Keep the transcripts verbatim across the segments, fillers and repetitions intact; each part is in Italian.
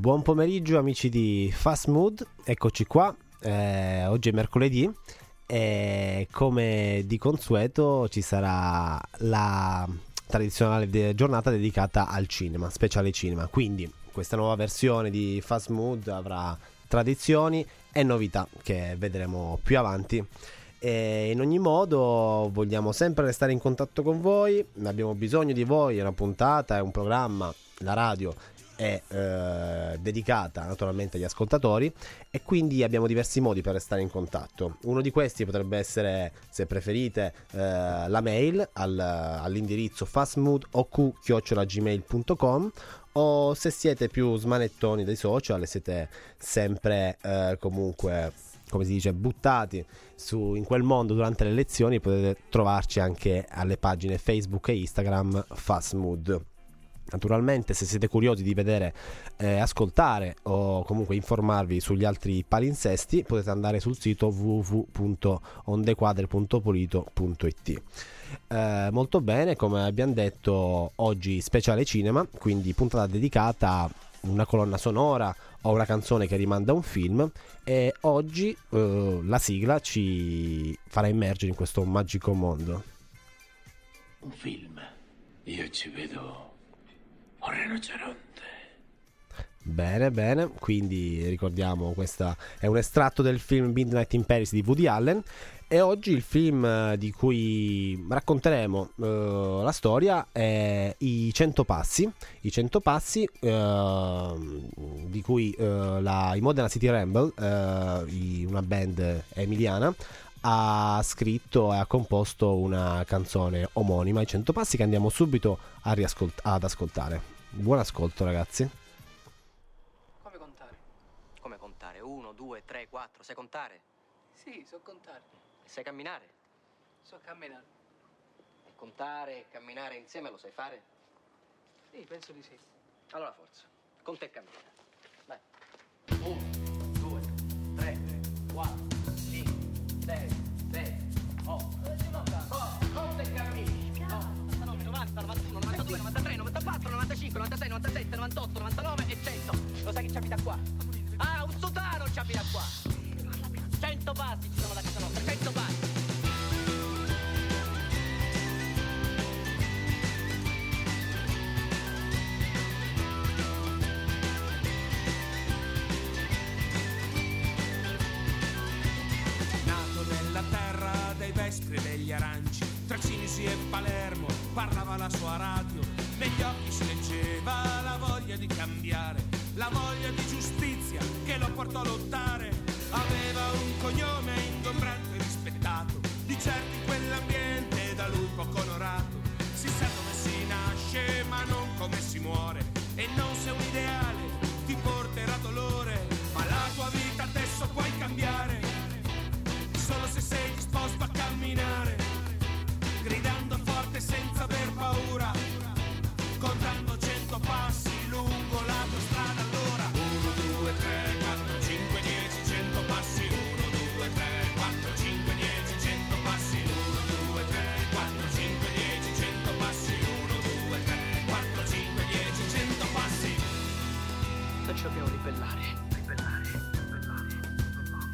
buon pomeriggio amici di Fast Mood, eccoci qua, eh, oggi è mercoledì e come di consueto ci sarà la tradizionale de- giornata dedicata al cinema, speciale cinema, quindi questa nuova versione di Fast Mood avrà tradizioni e novità che vedremo più avanti. E in ogni modo vogliamo sempre restare in contatto con voi, abbiamo bisogno di voi, è una puntata, è un programma, la radio è eh, dedicata naturalmente agli ascoltatori e quindi abbiamo diversi modi per restare in contatto. Uno di questi potrebbe essere, se preferite, eh, la mail al, all'indirizzo fastmood.oq chiocciola gmail punto com, o se siete più smanettoni dei social e siete sempre eh, comunque, come si dice, buttati su in quel mondo durante le lezioni, potete trovarci anche alle pagine Facebook e Instagram Fast Mood. Naturalmente, se siete curiosi di vedere, eh, ascoltare o comunque informarvi sugli altri palinsesti, potete andare sul sito w w w punto ondequadre punto polito punto i t. Eh, molto bene, come abbiamo detto, oggi speciale cinema, quindi puntata dedicata a una colonna sonora o una canzone che rimanda a un film, e oggi eh, la sigla ci farà immergere in questo magico mondo. Un film, io ci vedo un rinoceronte. Bene, bene, quindi ricordiamo, questo è un estratto del film Midnight in Paris di Woody Allen, e oggi il film di cui racconteremo uh, la storia è I Cento Passi, I Cento Passi uh, di cui uh, la, i Modena City Ramble, uh, i, una band emiliana, ha scritto e ha composto una canzone omonima, I Cento Passi, che andiamo subito a riascolt- ad ascoltare. Buon ascolto, ragazzi. Come contare? Come contare? Uno, due, tre, quattro. Sai contare? Sì, so contare. E sai camminare? So camminare. E contare e camminare insieme lo sai fare? Sì, penso di sì. Allora forza, conta e cammina. Vai. Uno, due, tre, quattro, cinque, sei, sette, otto, conta e cammina. novantanove, novanta, novantuno, novantadue, novantatré, novantaquattro, novantacinque, novantasei, novantasette, novantotto, novantanove e cento. Lo sai chi ci abita qua? Ah, un sotano ci abita qua. cento passi ci sono da casa nostra, cento passi. Nato nella terra dei vespri e degli aranci, tra Cinisi e Palermo parlava la sua radio, negli occhi si leggeva la voglia di cambiare, la voglia di giustizia che lo portò a lottare. Aveva un cognome ingombrante e rispettato, di certo in quell'ambiente da lui poco onorato. Si sa come si nasce ma non come si muore, e non se un ideale ti porterà dolore, ma la tua vita adesso puoi cambiare solo se sei disposto a camminare, gridando forte senza aver paura, contando cento passi lungo la tua strada. Allora uno, due, tre, quattro, cinque, dieci, cento passi. Uno, due, tre, quattro, cinque, dieci, cento passi. Uno, due, tre, quattro, cinque, dieci, cento passi. Uno, due, tre, quattro, cinque, dieci, cento passi. Noi ci dobbiamo ribellare. Ribellare, ribellare, ribellare.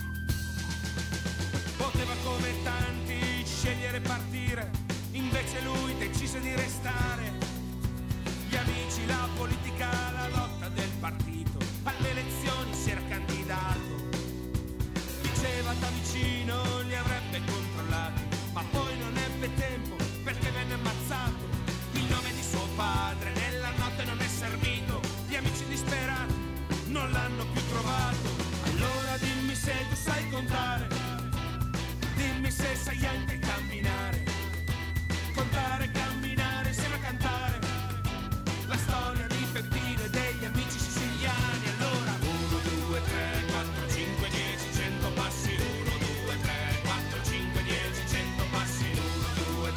Poteva come tanti scegliere e partire, invece lui decise di restare. Gli amici, la politica, la lotta del partito, alle elezioni si era candidato. Diceva da vicino li avrebbe controllati, ma poi non ebbe tempo perché venne ammazzato. Il nome di suo padre nella notte non è servito, gli amici disperati non l'hanno più trovato. Allora dimmi se tu sai contare, dimmi se sai anche camminare, contare e camminare insieme a cantare la storia di Peppino e degli amici siciliani. Allora uno, due, tre, quattro, cinque, dieci, cento passi. Uno, due, tre, quattro, cinque, dieci, cento passi. Uno, due,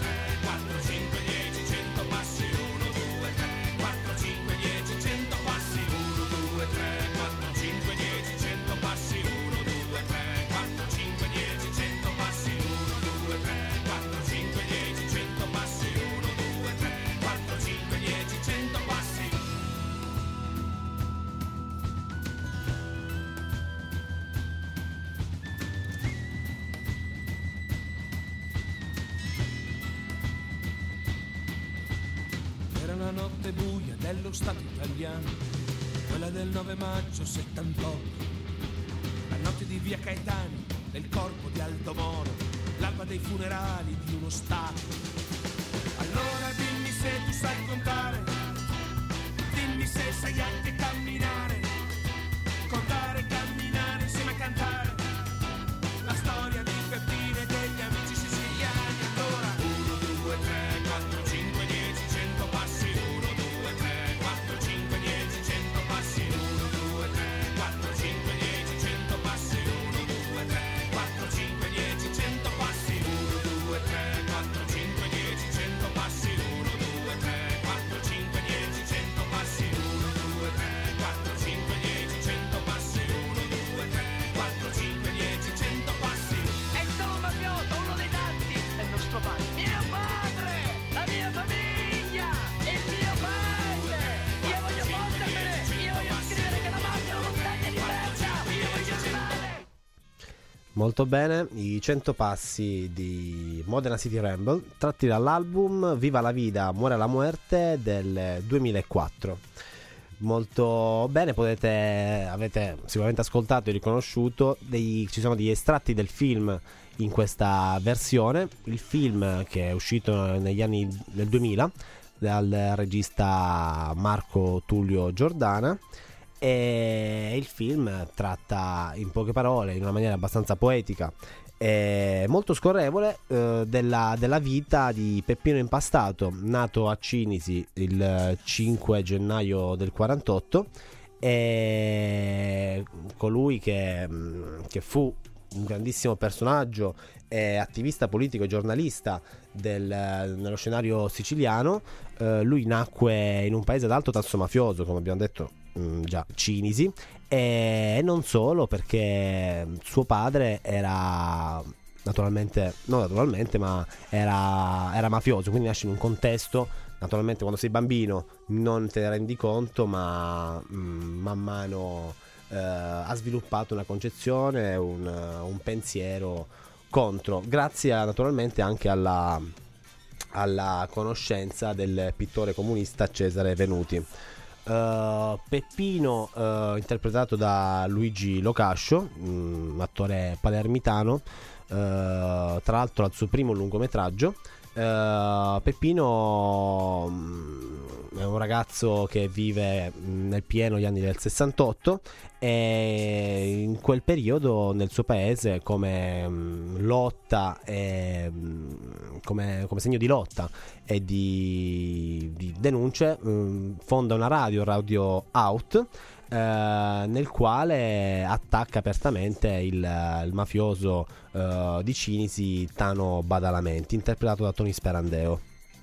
notte buia dello Stato italiano, quella del nove maggio settantotto, la notte di via Caetani, del corpo di Aldo Moro, l'alba dei funerali di uno Stato. Allora dimmi se tu sai contare, dimmi se sai anche camminare, contare, camminare insieme a cantare la storia di Peppino e degli amici siciliani. Allora uno, due, tre, quattro, cinque, dieci, cento passi, uno, due, tre, quattro, cinque, dieci, cento passi, uno, due, tre, quattro, cinque, dieci, cento passi, uno, due, tre, quattro, cinque, dieci, cento passi, uno, due, tre, quattro, cinque, dieci, cento passi, uno, due, tre, quattro, cinque, dieci, cento passi, uno, due, tre, quattro, cinque, dieci, cento passi, uno, due, tre, quattro, cinque, dieci, cento passi. E il solo mafioso, uno dei tanti, è il nostro padre. Mio padre, la mia famiglia, il mio paese. Io voglio fondermene, io voglio scrivere che la mafia è una montagna di merda. Io voglio arrivare. Molto bene, i cento passi di Modena City Ramble, tratti dall'album Viva la Vida, Muore la Muerte del duemilaquattro. Molto bene, potete, avete sicuramente ascoltato e riconosciuto, dei, ci sono degli estratti del film in questa versione. Il film, che è uscito negli anni del duemila dal regista Marco Tullio Giordana, e il film tratta, in poche parole, in una maniera abbastanza poetica e molto scorrevole, eh, della, della vita di Peppino Impastato, nato a Cinisi il cinque gennaio del quarantotto, e colui che, che fu un grandissimo personaggio, eh, attivista politico e giornalista del, nello scenario siciliano. Eh, lui nacque in un paese ad alto tasso mafioso, come abbiamo detto, mh, già Cinisi, e non solo, perché suo padre era naturalmente, non naturalmente, ma era, era mafioso, quindi nasce in un contesto. Naturalmente quando sei bambino non te ne rendi conto, ma mh, man mano eh, ha sviluppato una concezione, un, un pensiero contro, grazie a, naturalmente anche alla, alla conoscenza del pittore comunista Cesare Venuti. Uh, Peppino, uh, interpretato da Luigi Locascio, um, attore palermitano, uh, tra l'altro al suo primo lungometraggio. Uh, Peppino um, è un ragazzo che vive nel pieno gli anni del sessantotto, e in quel periodo nel suo paese, come um, lotta e um, come, come segno di lotta e di, di denunce, um, fonda una radio, Radio Out, Uh, nel quale attacca apertamente il, il mafioso uh, di Cinisi, Tano Badalamenti, interpretato da Tony Sperandeo.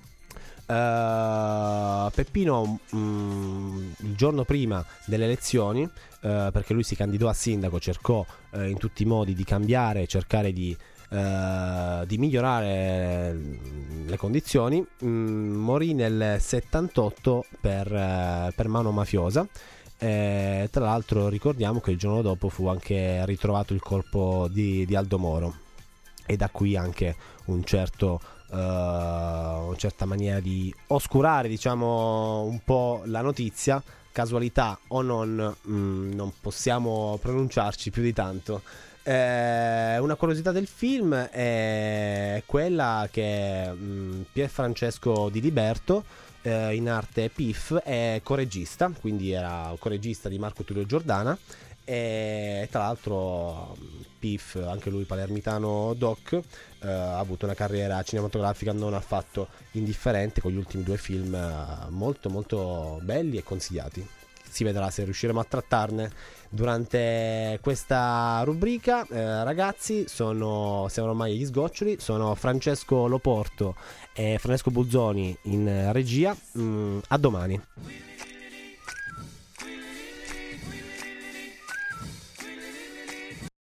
Uh, Peppino, mh, il giorno prima delle elezioni, uh, perché lui si candidò a sindaco, cercò uh, in tutti i modi di cambiare, cercare di Uh, di migliorare le condizioni, mh, morì nel settantotto per, uh, per mano mafiosa. E, tra l'altro, ricordiamo che il giorno dopo fu anche ritrovato il corpo di, di Aldo Moro, e da qui anche un certo uh, una certa maniera di oscurare, diciamo, un po' la notizia. Casualità o non, mh, non possiamo pronunciarci più di tanto. Eh, una curiosità del film è quella che mh, Pier Francesco Di Liberto, eh, in arte P I F, è coregista, quindi era coregista di Marco Tullio Giordana, e tra l'altro P I F, anche lui palermitano doc, eh, ha avuto una carriera cinematografica non affatto indifferente, con gli ultimi due film eh, molto molto belli e consigliati. Si vedrà se riusciremo a trattarne durante questa rubrica. Eh, ragazzi, sono, siamo ormai agli sgoccioli. Sono Francesco Loporto e Francesco Buzzoni in regia. Mm, a domani.